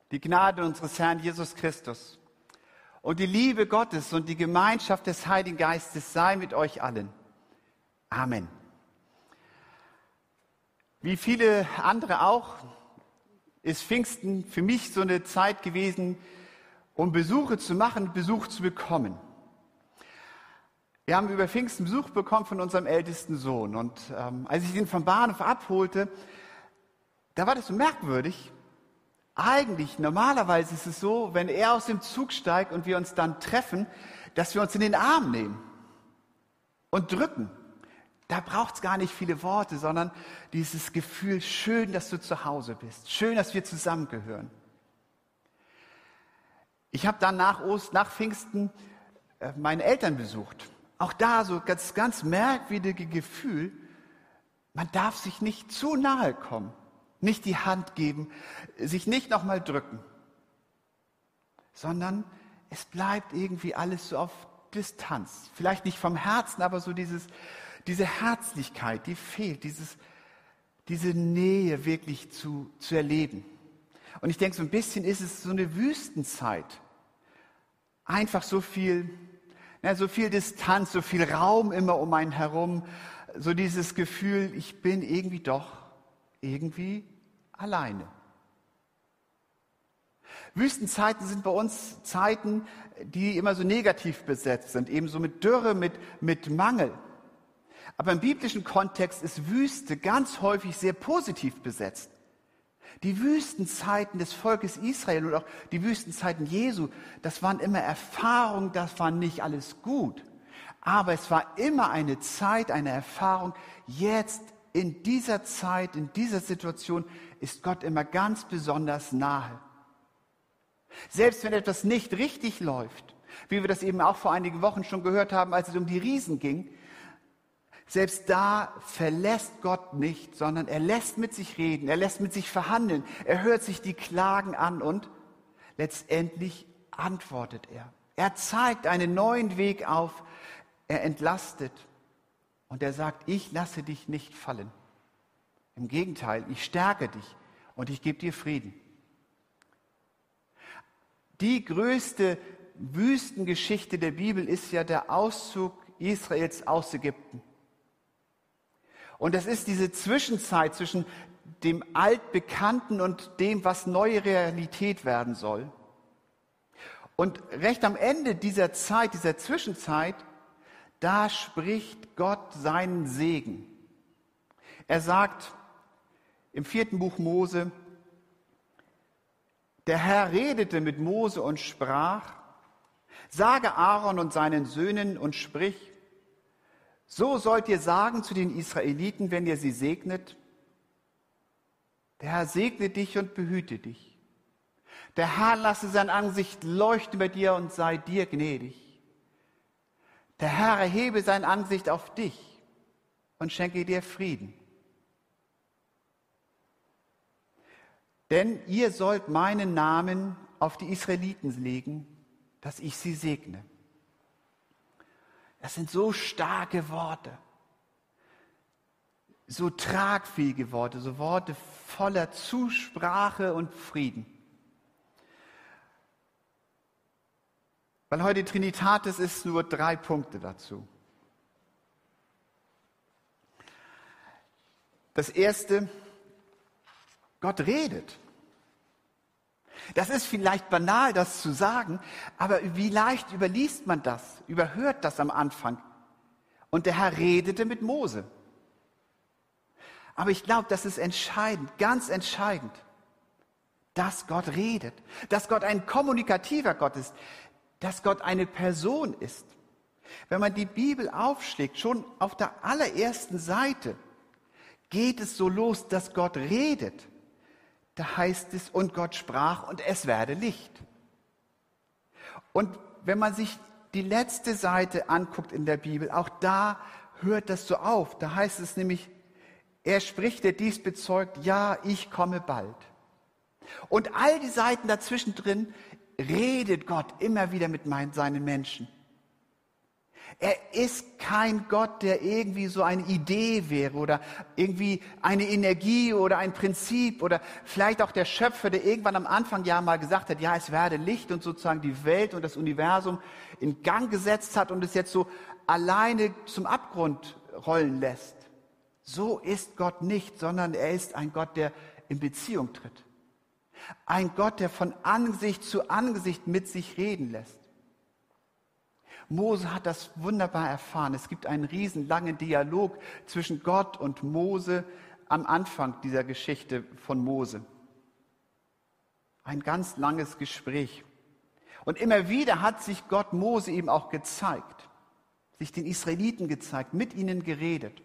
Die Gnade unseres Herrn Jesus Christus und die Liebe Gottes und die Gemeinschaft des Heiligen Geistes sei mit euch allen. Amen. Wie viele andere auch, ist Pfingsten für mich so eine Zeit gewesen, um Besuche zu machen, Besuch zu bekommen. Wir haben über Pfingsten Besuch bekommen von unserem ältesten Sohn. Und als ich ihn vom Bahnhof abholte, da war das so merkwürdig. Eigentlich, normalerweise ist es so, wenn er aus dem Zug steigt und wir uns dann treffen, dass wir uns in den Arm nehmen und drücken. Da braucht es gar nicht viele Worte, sondern dieses Gefühl, schön, dass du zu Hause bist. Schön, dass wir zusammengehören. Ich habe dann nach Pfingsten meine Eltern besucht. Auch da so ganz merkwürdige Gefühl, man darf sich nicht zu nahe kommen. Nicht die Hand geben, sich nicht nochmal drücken, sondern es bleibt irgendwie alles so auf Distanz. Vielleicht nicht vom Herzen, aber so diese Herzlichkeit, die fehlt, diese Nähe wirklich zu erleben. Und ich denke, so ein bisschen ist es so eine Wüstenzeit. Einfach so viel Distanz, so viel Raum immer um einen herum, so dieses Gefühl, ich bin irgendwie alleine. Wüstenzeiten sind bei uns Zeiten, die immer so negativ besetzt sind, eben so mit Dürre, mit Mangel. Aber im biblischen Kontext ist Wüste ganz häufig sehr positiv besetzt. Die Wüstenzeiten des Volkes Israel und auch die Wüstenzeiten Jesu, das waren immer Erfahrungen, das war nicht alles gut. Aber es war immer eine Zeit, eine Erfahrung, jetzt in dieser Zeit, in dieser Situation ist Gott immer ganz besonders nahe. Selbst wenn etwas nicht richtig läuft, wie wir das eben auch vor einigen Wochen schon gehört haben, als es um die Riesen ging, selbst da verlässt Gott nicht, sondern er lässt mit sich reden, er lässt mit sich verhandeln, er hört sich die Klagen an und letztendlich antwortet er. Er zeigt einen neuen Weg auf, er entlastet. Und er sagt, ich lasse dich nicht fallen. Im Gegenteil, ich stärke dich und ich gebe dir Frieden. Die größte Wüstengeschichte der Bibel ist ja der Auszug Israels aus Ägypten. Und das ist diese Zwischenzeit zwischen dem Altbekannten und dem, was neue Realität werden soll. Und recht am Ende dieser Zeit, dieser Zwischenzeit, da spricht Gott seinen Segen. Er sagt im 4. Buch Mose, der Herr redete mit Mose und sprach, sage Aaron und seinen Söhnen und sprich, so sollt ihr sagen zu den Israeliten, wenn ihr sie segnet, der Herr segne dich und behüte dich. Der Herr lasse sein Angesicht leuchten über dir und sei dir gnädig. Der Herr erhebe sein Angesicht auf dich und schenke dir Frieden. Denn ihr sollt meinen Namen auf die Israeliten legen, dass ich sie segne. Das sind so starke Worte, so tragfähige Worte, so Worte voller Zusprache und Frieden. Weil heute Trinitatis ist, nur 3 Punkte dazu. Das erste, Gott redet. Das ist vielleicht banal, das zu sagen, aber wie leicht überliest man das, überhört das am Anfang. Und der Herr redete mit Mose. Aber ich glaube, das ist entscheidend, ganz entscheidend, dass Gott redet, dass Gott ein kommunikativer Gott ist, dass Gott eine Person ist. Wenn man die Bibel aufschlägt, schon auf der allerersten Seite geht es so los, dass Gott redet. Da heißt es, und Gott sprach, und es werde Licht. Und wenn man sich die letzte Seite anguckt in der Bibel, auch da hört das so auf. Da heißt es nämlich, er spricht, der dies bezeugt, ja, ich komme bald. Und all die Seiten dazwischen drin redet Gott immer wieder mit seinen Menschen. Er ist kein Gott, der irgendwie so eine Idee wäre oder irgendwie eine Energie oder ein Prinzip oder vielleicht auch der Schöpfer, der irgendwann am Anfang ja mal gesagt hat, ja, es werde Licht und sozusagen die Welt und das Universum in Gang gesetzt hat und es jetzt so alleine zum Abgrund rollen lässt. So ist Gott nicht, sondern er ist ein Gott, der in Beziehung tritt. Ein Gott, der von Angesicht zu Angesicht mit sich reden lässt. Mose hat das wunderbar erfahren. Es gibt einen riesenlangen Dialog zwischen Gott und Mose am Anfang dieser Geschichte von Mose. Ein ganz langes Gespräch. Und immer wieder hat sich Gott Mose eben auch gezeigt, sich den Israeliten gezeigt, mit ihnen geredet.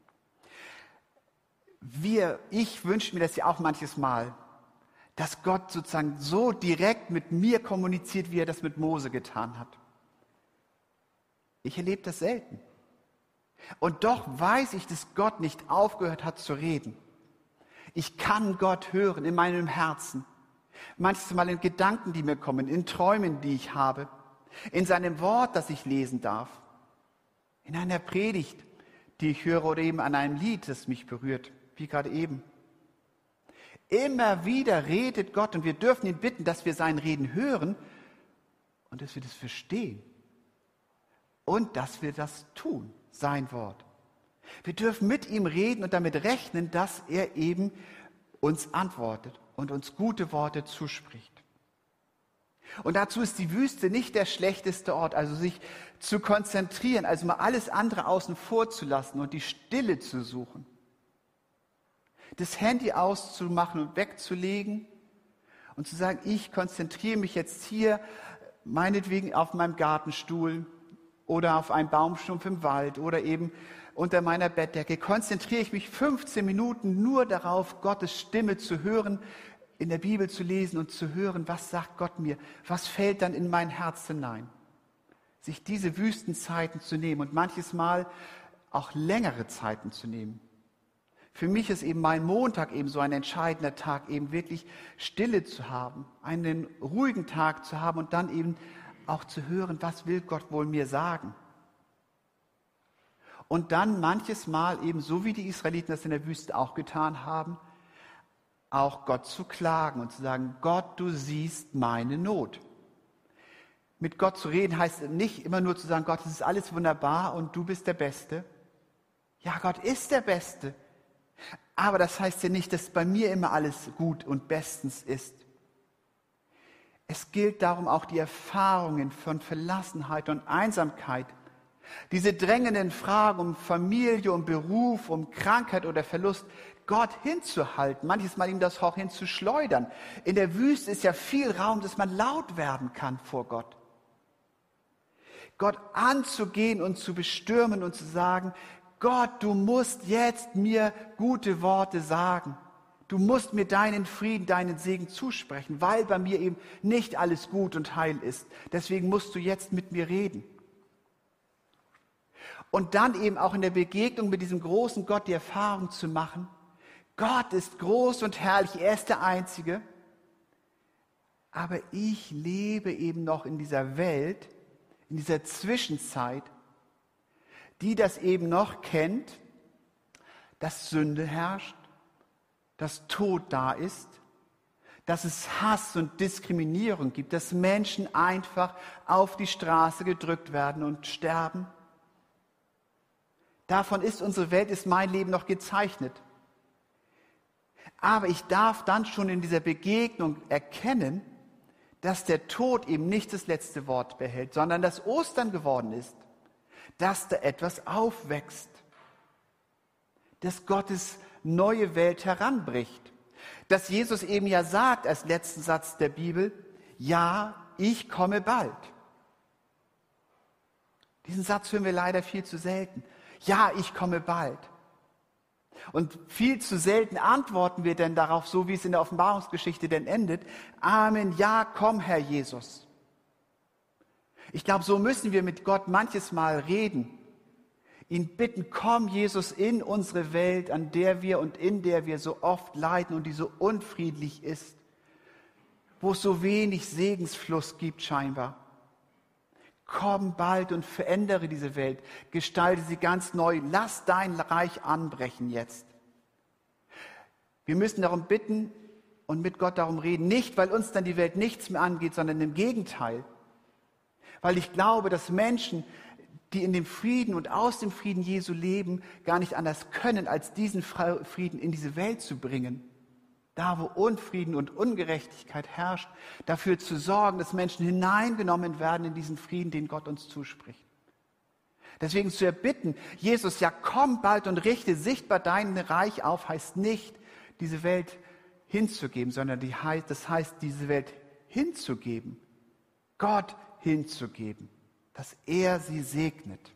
Ich wünsche mir das ja auch manches Mal, dass Gott sozusagen so direkt mit mir kommuniziert, wie er das mit Mose getan hat. Ich erlebe das selten. Und doch weiß ich, dass Gott nicht aufgehört hat zu reden. Ich kann Gott hören in meinem Herzen. Manches Mal in Gedanken, die mir kommen, in Träumen, die ich habe, in seinem Wort, das ich lesen darf, in einer Predigt, die ich höre oder eben an einem Lied, das mich berührt, wie gerade eben. Immer wieder redet Gott und wir dürfen ihn bitten, dass wir sein Reden hören und dass wir das verstehen. Und dass wir das tun, sein Wort. Wir dürfen mit ihm reden und damit rechnen, dass er eben uns antwortet und uns gute Worte zuspricht. Und dazu ist die Wüste nicht der schlechteste Ort, also sich zu konzentrieren, also mal alles andere außen vor zu lassen und die Stille zu suchen. Das Handy auszumachen und wegzulegen und zu sagen, ich konzentriere mich jetzt hier meinetwegen auf meinem Gartenstuhl oder auf einem Baumstumpf im Wald oder eben unter meiner Bettdecke, konzentriere ich mich 15 Minuten nur darauf, Gottes Stimme zu hören, in der Bibel zu lesen und zu hören, was sagt Gott mir, was fällt dann in mein Herz hinein. Sich diese Wüstenzeiten zu nehmen und manches Mal auch längere Zeiten zu nehmen. Für mich ist eben mein Montag eben so ein entscheidender Tag, eben wirklich Stille zu haben, einen ruhigen Tag zu haben und dann eben auch zu hören, was will Gott wohl mir sagen. Und dann manches Mal eben, so wie die Israeliten das in der Wüste auch getan haben, auch Gott zu klagen und zu sagen, Gott, du siehst meine Not. Mit Gott zu reden heißt nicht immer nur zu sagen, Gott, es ist alles wunderbar und du bist der Beste. Ja, Gott ist der Beste. Aber das heißt ja nicht, dass bei mir immer alles gut und bestens ist. Es gilt darum, auch die Erfahrungen von Verlassenheit und Einsamkeit, diese drängenden Fragen um Familie, um Beruf, um Krankheit oder Verlust, Gott hinzuhalten, manches Mal ihm das auch hinzuschleudern. In der Wüste ist ja viel Raum, dass man laut werden kann vor Gott. Gott anzugehen und zu bestürmen und zu sagen, Gott, du musst jetzt mir gute Worte sagen. Du musst mir deinen Frieden, deinen Segen zusprechen, weil bei mir eben nicht alles gut und heil ist. Deswegen musst du jetzt mit mir reden. Und dann eben auch in der Begegnung mit diesem großen Gott die Erfahrung zu machen, Gott ist groß und herrlich, er ist der Einzige. Aber ich lebe eben noch in dieser Welt, in dieser Zwischenzeit, die das eben noch kennt, dass Sünde herrscht, dass Tod da ist, dass es Hass und Diskriminierung gibt, dass Menschen einfach auf die Straße gedrückt werden und sterben. Davon ist unsere Welt, ist mein Leben noch gezeichnet. Aber ich darf dann schon in dieser Begegnung erkennen, dass der Tod eben nicht das letzte Wort behält, sondern dass Ostern geworden ist, dass da etwas aufwächst, dass Gottes neue Welt heranbricht. Dass Jesus eben ja sagt als letzten Satz der Bibel, ja, ich komme bald. Diesen Satz hören wir leider viel zu selten. Ja, ich komme bald. Und viel zu selten antworten wir denn darauf, so wie es in der Offenbarungsgeschichte denn endet. Amen, ja, komm, Herr Jesus. Ich glaube, so müssen wir mit Gott manches Mal reden. Ihn bitten, komm, Jesus, in unsere Welt, an der wir und in der wir so oft leiden und die so unfriedlich ist, wo es so wenig Segensfluss gibt scheinbar. Komm bald und verändere diese Welt. Gestalte sie ganz neu. Lass dein Reich anbrechen jetzt. Wir müssen darum bitten und mit Gott darum reden. Nicht, weil uns dann die Welt nichts mehr angeht, sondern im Gegenteil. Weil ich glaube, dass Menschen, die in dem Frieden und aus dem Frieden Jesu leben, gar nicht anders können, als diesen Frieden in diese Welt zu bringen. Da, wo Unfrieden und Ungerechtigkeit herrscht, dafür zu sorgen, dass Menschen hineingenommen werden in diesen Frieden, den Gott uns zuspricht. Deswegen zu erbitten, Jesus, ja komm bald und richte sichtbar dein Reich auf, heißt nicht, diese Welt hinzugeben, sondern das heißt, diese Welt hinzugeben, Gott hinzugeben, dass er sie segnet.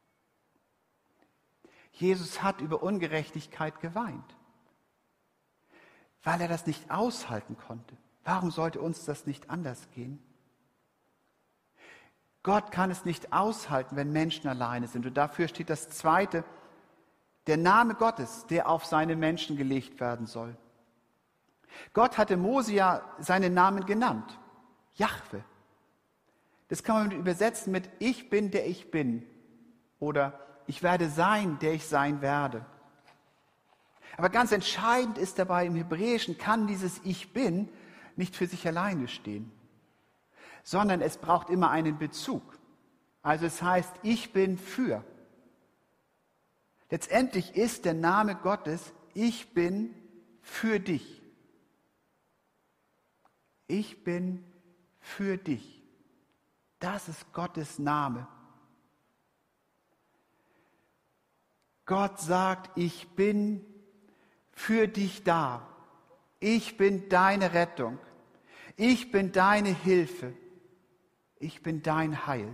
Jesus hat über Ungerechtigkeit geweint, weil er das nicht aushalten konnte. Warum sollte uns das nicht anders gehen? Gott kann es nicht aushalten, wenn Menschen alleine sind. Und dafür steht das Zweite, der Name Gottes, der auf seine Menschen gelegt werden soll. Gott hatte Mose ja seinen Namen genannt, Jahwe. Das kann man übersetzen mit Ich bin, der ich bin. Oder ich werde sein, der ich sein werde. Aber ganz entscheidend ist dabei, im Hebräischen kann dieses Ich bin nicht für sich alleine stehen, sondern es braucht immer einen Bezug. Also es heißt, ich bin für. Letztendlich ist der Name Gottes, ich bin für dich. Ich bin für dich. Das ist Gottes Name. Gott sagt, ich bin für dich da. Ich bin deine Rettung. Ich bin deine Hilfe. Ich bin dein Heil.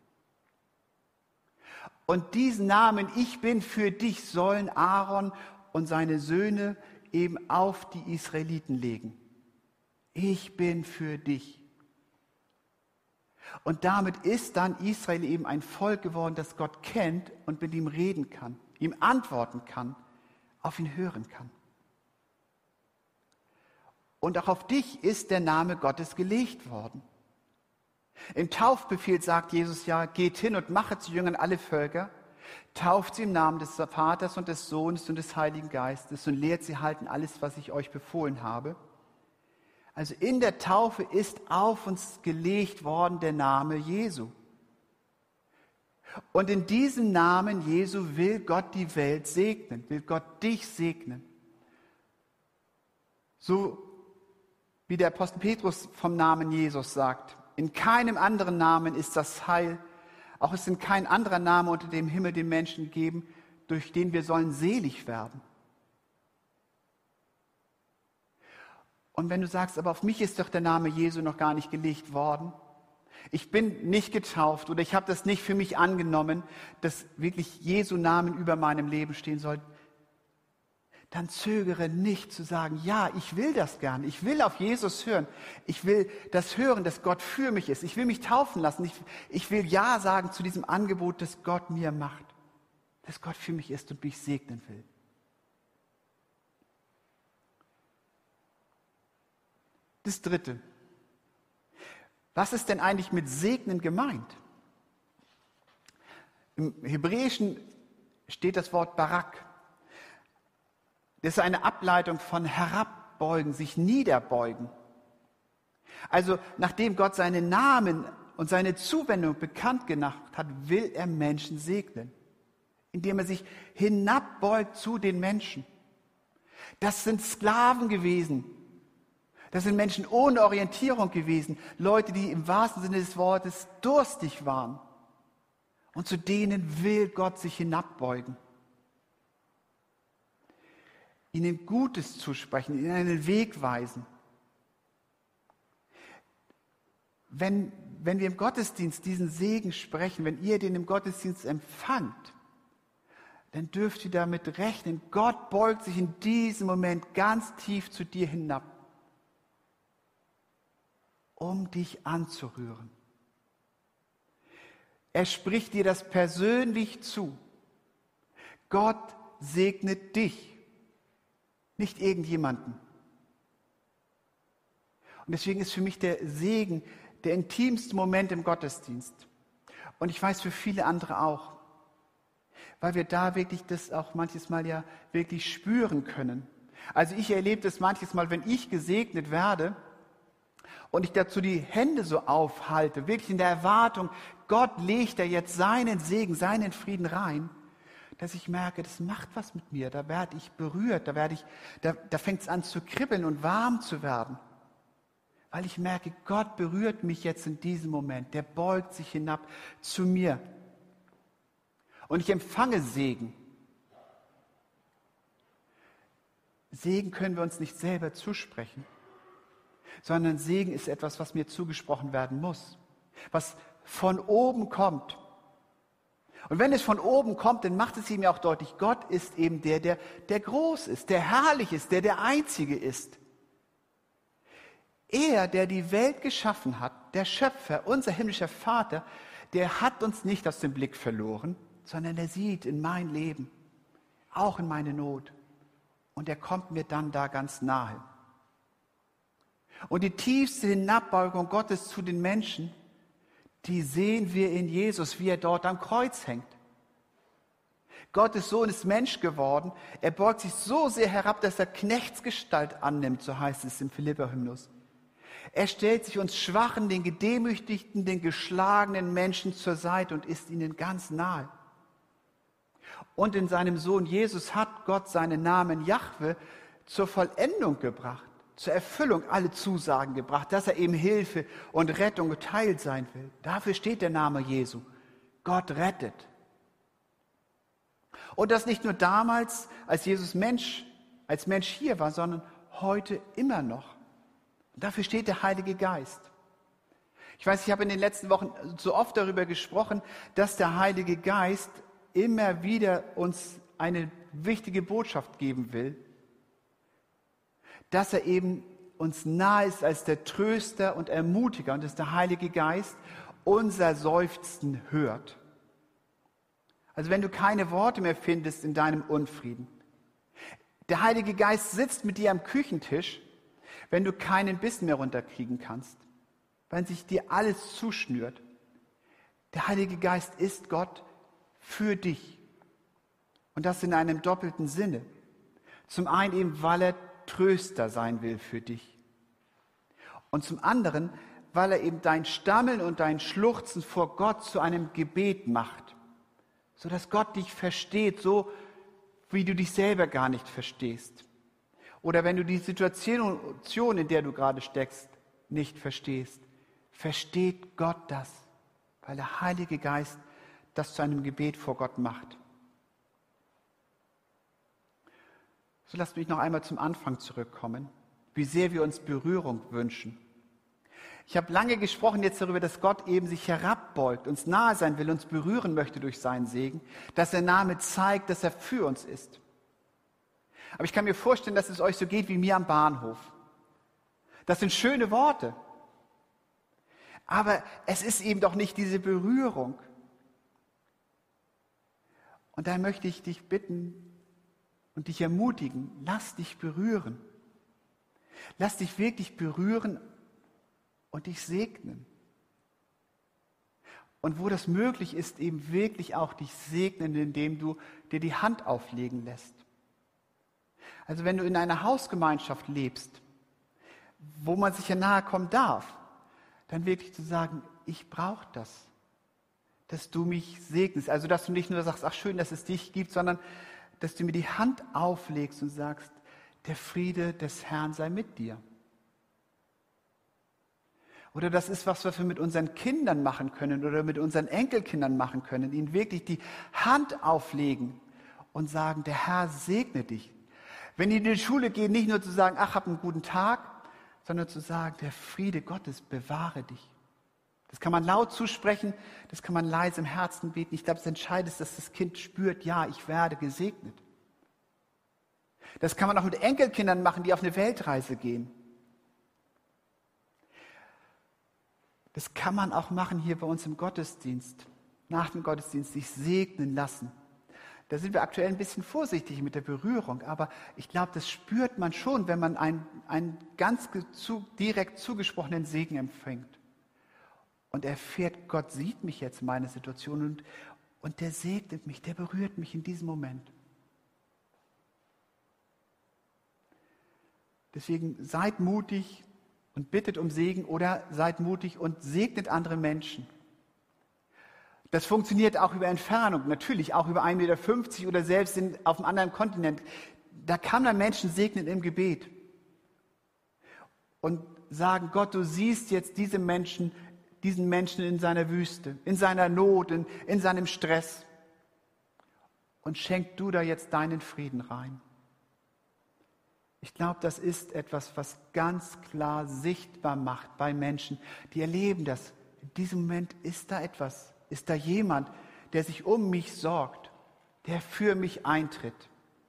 Und diesen Namen, ich bin für dich, sollen Aaron und seine Söhne eben auf die Israeliten legen. Ich bin für dich. Und damit ist dann Israel eben ein Volk geworden, das Gott kennt und mit ihm reden kann, ihm antworten kann, auf ihn hören kann. Und auch auf dich ist der Name Gottes gelegt worden. Im Taufbefehl sagt Jesus ja, geht hin und machet zu Jüngern alle Völker, tauft sie im Namen des Vaters und des Sohnes und des Heiligen Geistes und lehrt sie halten alles, was ich euch befohlen habe. Also in der Taufe ist auf uns gelegt worden der Name Jesu. Und in diesem Namen Jesu will Gott die Welt segnen, will Gott dich segnen. So wie der Apostel Petrus vom Namen Jesus sagt, in keinem anderen Namen ist das Heil, auch ist in kein anderer Name unter dem Himmel den Menschen gegeben, durch den wir sollen selig werden. Und wenn du sagst, aber auf mich ist doch der Name Jesu noch gar nicht gelegt worden, ich bin nicht getauft oder ich habe das nicht für mich angenommen, dass wirklich Jesu Namen über meinem Leben stehen soll, dann zögere nicht zu sagen, ja, ich will das gerne, ich will auf Jesus hören, ich will das hören, dass Gott für mich ist, ich will mich taufen lassen, ich will Ja sagen zu diesem Angebot, das Gott mir macht, dass Gott für mich ist und mich segnen will. Das Dritte. Was ist denn eigentlich mit Segnen gemeint? Im Hebräischen steht das Wort Barak. Das ist eine Ableitung von herabbeugen, sich niederbeugen. Also nachdem Gott seinen Namen und seine Zuwendung bekannt gemacht hat, will er Menschen segnen, indem er sich hinabbeugt zu den Menschen. Das sind Sklaven gewesen. Das sind Menschen ohne Orientierung gewesen, Leute, die im wahrsten Sinne des Wortes durstig waren. Und zu denen will Gott sich hinabbeugen. Ihnen Gutes zusprechen, ihnen einen Weg weisen. Wenn wir im Gottesdienst diesen Segen sprechen, wenn ihr den im Gottesdienst empfangt, dann dürft ihr damit rechnen, Gott beugt sich in diesem Moment ganz tief zu dir hinab, um dich anzurühren. Er spricht dir das persönlich zu. Gott segnet dich, nicht irgendjemanden. Und deswegen ist für mich der Segen der intimste Moment im Gottesdienst. Und ich weiß für viele andere auch, weil wir da wirklich das auch manches Mal ja wirklich spüren können. Also ich erlebe das manches Mal, wenn ich gesegnet werde und ich dazu die Hände so aufhalte, wirklich in der Erwartung, Gott legt da jetzt seinen Segen, seinen Frieden rein, dass ich merke, das macht was mit mir, da werde ich berührt, da fängt es an zu kribbeln und warm zu werden. Weil ich merke, Gott berührt mich jetzt in diesem Moment, der beugt sich hinab zu mir. Und ich empfange Segen. Segen können wir uns nicht selber zusprechen, sondern Segen ist etwas, was mir zugesprochen werden muss, was von oben kommt. Und wenn es von oben kommt, dann macht es ihm ja auch deutlich, Gott ist eben der groß ist, der herrlich ist, der Einzige ist. Er, der die Welt geschaffen hat, der Schöpfer, unser himmlischer Vater, der hat uns nicht aus dem Blick verloren, sondern er sieht in mein Leben, auch in meine Not. Und er kommt mir dann da ganz nahe. Und die tiefste Hinabbeugung Gottes zu den Menschen, die sehen wir in Jesus, wie er dort am Kreuz hängt. Gottes Sohn ist Mensch geworden. Er beugt sich so sehr herab, dass er Knechtsgestalt annimmt, so heißt es im Philipper-Hymnus. Er stellt sich uns Schwachen, den Gedemütigten, den geschlagenen Menschen zur Seite und ist ihnen ganz nahe. Und in seinem Sohn Jesus hat Gott seinen Namen Jahwe zur Vollendung gebracht, zur Erfüllung alle Zusagen gebracht, dass er eben Hilfe und Rettung geteilt sein will. Dafür steht der Name Jesu. Gott rettet. Und das nicht nur damals, als Jesus als Mensch hier war, sondern heute immer noch. Und dafür steht der Heilige Geist. Ich weiß, ich habe in den letzten Wochen so oft darüber gesprochen, dass der Heilige Geist immer wieder uns eine wichtige Botschaft geben will, dass er eben uns nahe ist als der Tröster und Ermutiger und dass der Heilige Geist unser Seufzen hört. Also wenn du keine Worte mehr findest in deinem Unfrieden. Der Heilige Geist sitzt mit dir am Küchentisch, wenn du keinen Biss mehr runterkriegen kannst, wenn sich dir alles zuschnürt. Der Heilige Geist ist Gott für dich. Und das in einem doppelten Sinne. Zum einen eben, weil er Tröster sein will für dich. Und zum anderen, weil er eben dein Stammeln und dein Schluchzen vor Gott zu einem Gebet macht. Sodass Gott dich versteht, so wie du dich selber gar nicht verstehst. Oder wenn du die Situation, in der du gerade steckst, nicht verstehst, versteht Gott das, weil der Heilige Geist das zu einem Gebet vor Gott macht. So lasst mich noch einmal zum Anfang zurückkommen, wie sehr wir uns Berührung wünschen. Ich habe lange gesprochen jetzt darüber, dass Gott eben sich herabbeugt, uns nahe sein will, uns berühren möchte durch seinen Segen, dass der Name zeigt, dass er für uns ist. Aber ich kann mir vorstellen, dass es euch so geht wie mir am Bahnhof. Das sind schöne Worte. Aber es ist eben doch nicht diese Berührung. Und da möchte ich dich bitten und dich ermutigen, lass dich berühren. Lass dich wirklich berühren und dich segnen. Und wo das möglich ist, eben wirklich auch dich segnen, indem du dir die Hand auflegen lässt. Also wenn du in einer Hausgemeinschaft lebst, wo man sich ja nahe kommen darf, dann wirklich zu sagen, ich brauche das, dass du mich segnest. Also dass du nicht nur sagst, ach schön, dass es dich gibt, sondern dass du mir die Hand auflegst und sagst, der Friede des Herrn sei mit dir. Oder das ist was wir mit unseren Kindern machen können oder mit unseren Enkelkindern machen können, ihnen wirklich die Hand auflegen und sagen, der Herr segne dich. Wenn die in die Schule gehen, nicht nur zu sagen, ach, hab einen guten Tag, sondern zu sagen, der Friede Gottes bewahre dich. Das kann man laut zusprechen, das kann man leise im Herzen beten. Ich glaube, das Entscheidende ist, dass das Kind spürt, ja, ich werde gesegnet. Das kann man auch mit Enkelkindern machen, die auf eine Weltreise gehen. Das kann man auch machen hier bei uns im Gottesdienst, nach dem Gottesdienst, sich segnen lassen. Da sind wir aktuell ein bisschen vorsichtig mit der Berührung, aber ich glaube, das spürt man schon, wenn man einen ganz direkt zugesprochenen Segen empfängt. und erfährt, Gott sieht mich jetzt, meine Situation, und der segnet mich, der berührt mich in diesem Moment. Deswegen seid mutig und bittet um Segen oder seid mutig und segnet andere Menschen. Das funktioniert auch über Entfernung, natürlich auch über 1,50 Meter oder selbst auf einem anderen Kontinent. Da kann man Menschen segnen im Gebet und sagen, Gott, du siehst jetzt diesen Menschen in seiner Wüste, in seiner Not, in seinem Stress. Und schenk du da jetzt deinen Frieden rein. Ich glaube, das ist etwas, was ganz klar sichtbar macht bei Menschen, die erleben das. In diesem Moment ist da etwas, ist da jemand, der sich um mich sorgt, der für mich eintritt.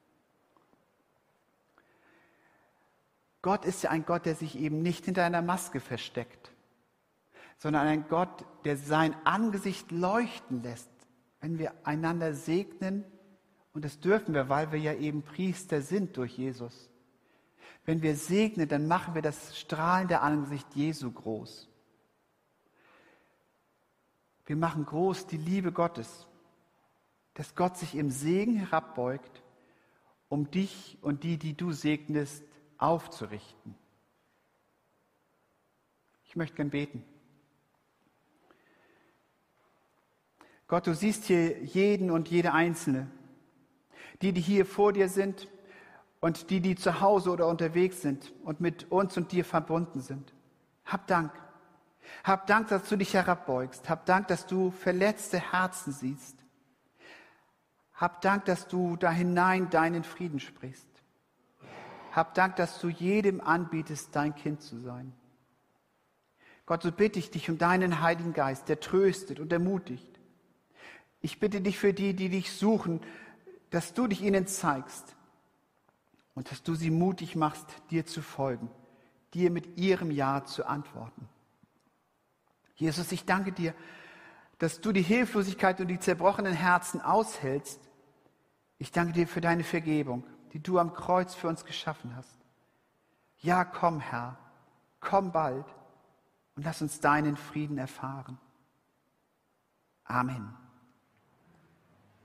Gott ist ja ein Gott, der sich eben nicht hinter einer Maske versteckt, sondern ein Gott, der sein Angesicht leuchten lässt, wenn wir einander segnen. Und das dürfen wir, weil wir ja eben Priester sind durch Jesus. Wenn wir segnen, dann machen wir das strahlende Angesicht Jesu groß. Wir machen groß die Liebe Gottes, dass Gott sich im Segen herabbeugt, um dich und die du segnest, aufzurichten. Ich möchte gern beten. Gott, du siehst hier jeden und jede Einzelne, die hier vor dir sind und die zu Hause oder unterwegs sind und mit uns und dir verbunden sind. Hab Dank. Hab Dank, dass du dich herabbeugst. Hab Dank, dass du verletzte Herzen siehst. Hab Dank, dass du da hinein deinen Frieden sprichst. Hab Dank, dass du jedem anbietest, dein Kind zu sein. Gott, so bitte ich dich um deinen Heiligen Geist, der tröstet und ermutigt. Ich bitte dich für die dich suchen, dass du dich ihnen zeigst und dass du sie mutig machst, dir zu folgen, dir mit ihrem Ja zu antworten. Jesus, ich danke dir, dass du die Hilflosigkeit und die zerbrochenen Herzen aushältst. Ich danke dir für deine Vergebung, die du am Kreuz für uns geschaffen hast. Ja, komm, Herr, komm bald und lass uns deinen Frieden erfahren. Amen.